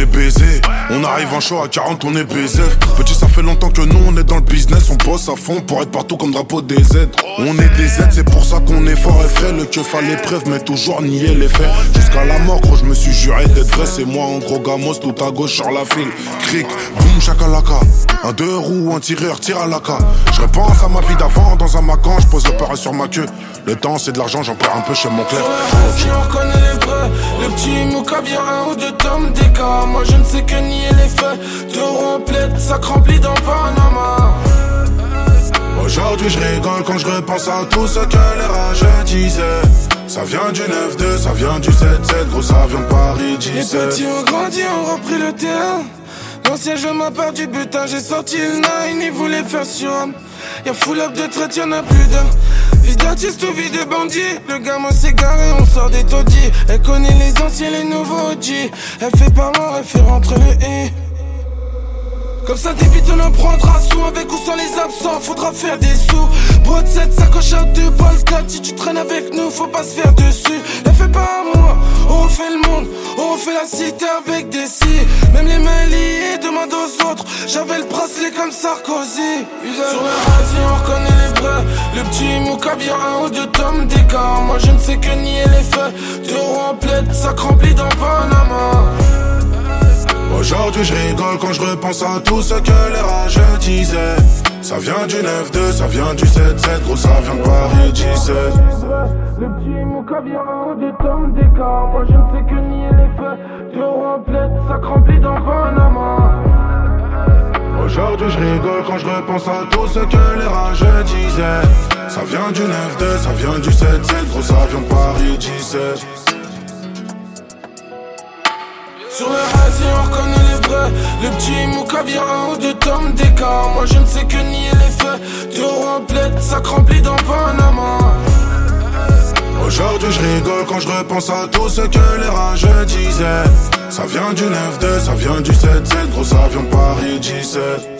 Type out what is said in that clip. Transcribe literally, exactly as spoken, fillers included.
est baisé. On arrive en show à quarante, on est baisé. Petit, ça fait longtemps que nous on est dans le business. On bosse à fond pour être partout comme drapeau des Z. On est des Z, c'est pour ça qu'on est fort et frais. Le keuf à l'épreuve, mais toujours nier les faits. Jusqu'à la mort, gros, je me suis juré d'être vrai. C'est moi en gros gamos, tout à gauche sur la file. Cric, boum, chakalaka. Un deux roues, un tireur, tire à la ca. Je repense à ma vie d'avant dans un macan. Je pose le pareil sur ma queue. Le temps c'est de l'argent, j'en perds un peu chez mon clair. Si on reconnaît les vrais, le petit mouka vient un ou deux tomes d'écart. Moi je ne sais que nier les faits. Deux ronds plaid, sac rempli dans Panama. Aujourd'hui je rigole quand je repense à tout ce que les rageux disaient. Ça vient du neuf deux, ça vient du sept sept. Gros ça vient de Paris dix-sept. Les petits ont grandi, ont repris le terrain. L'ancien je m'a perdu butin, j'ai sorti le nine, ils voulaient faire sur homme. Y'a full up de traite, y'en a plus d'un. Vie d'artiste ou vie de bandit. Le gamin s'est garé, on sort des taudis. Elle connaît les anciens, les nouveaux G. Elle fait parlant, elle fait rentrer le et. Comme ça débite on en prendra sous. Avec ou sans les absents, faudra faire des sous. Broad sept, sacoche à deux balles quatre. Si tu traînes avec nous, faut pas se faire dessus. Elle fait pas à moi, on refait le monde. On refait la cité avec des si. Même les mains liées, demande aux autres. J'avais le bracelet comme Sarkozy. Sur le radio on reconnaît les vrais. Le petit mouka vient un ou deux tomes d'écart. Moi je ne sais que nier les faits. Deux ronds en plaid, sac rempli dans Panama. Aujourd'hui je rigole quand je repense à tout ce que les rageux disaient. Ça vient du neuf deux, ça vient du sept sept. Gros ça vient de Paris dix-sept. Le petit mouka vient un ou deux tomes d'écart. Moi je ne sais que nier les faits. Deux ronds en plaid, sac rempli dans Panama. Aujourd'hui je rigole quand je repense à tout ce que les rageux disaient. Ça vient du neuf deux, ça vient du sept sept. Gros ça vient de Paris dix-sept. Sur le radio on reconnaît les vrais. Le petit mouka vient un ou deux tomes d'écart. Moi je ne sais que nier les faits. Deux ronds en plaid, sac rempli dans Panama. Aujourd'hui je rigole quand je repense à tout ce que les rageux disaient. Ça vient du neuf deux, ça vient du sept sept. Gros ça vient de Paris dix-sept.